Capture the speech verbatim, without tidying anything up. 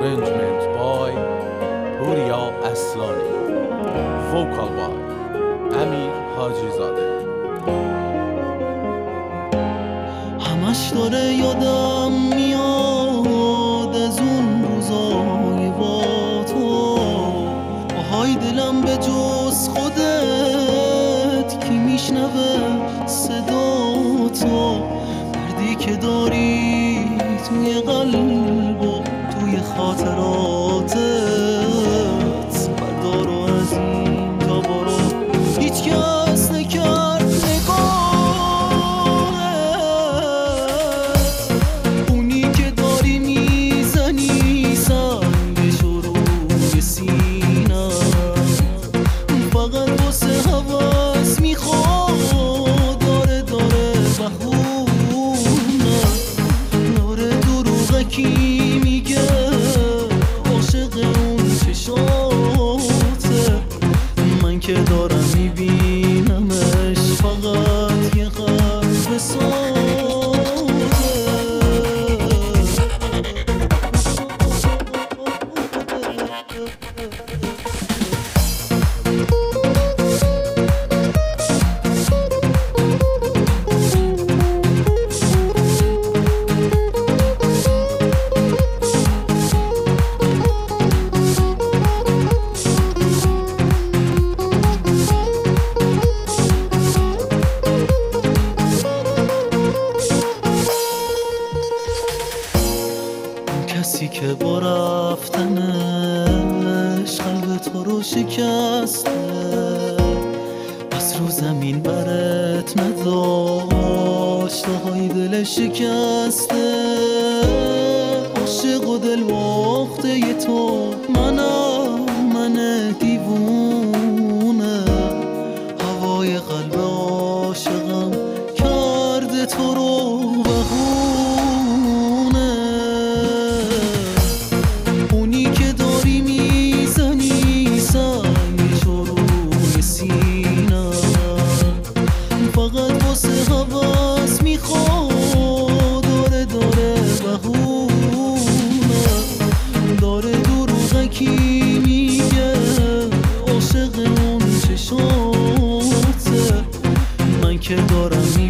Arrangement by Puriya Aslani. Vocal by Amir Hajizadeh. همش داره یادم میاد از اون روزای با تو، آهای دلم به جز خودت کی میشنوه صدا تو، دردی که داری توی قلب و توی خاطراتت، بردار و از این تا برو هیچ کس نکرد نگاهت، اونی که داری میزنی سنگش رو روی سینه، فقط واسه حواس میخواد داره داره بهونه، داره دروغکی میگه عاشق اون چشاته، من که دارم میبینمش فقط یه قلب ساده. کسی که با رفتنش قلب تو رو شکسته، از رو زمین برت نداشت های دل شکسته، عاشق و دل باخته تو منم، من دیوونه، هوای قلب عاشقم کرده تو رو بهونه، اونی که داری میزنی سنگش رو روی سینه، فقط واسه حواس میخواد داره داره بهونه، داره دروغکی میگه عاشق اون چشاته، من که دارم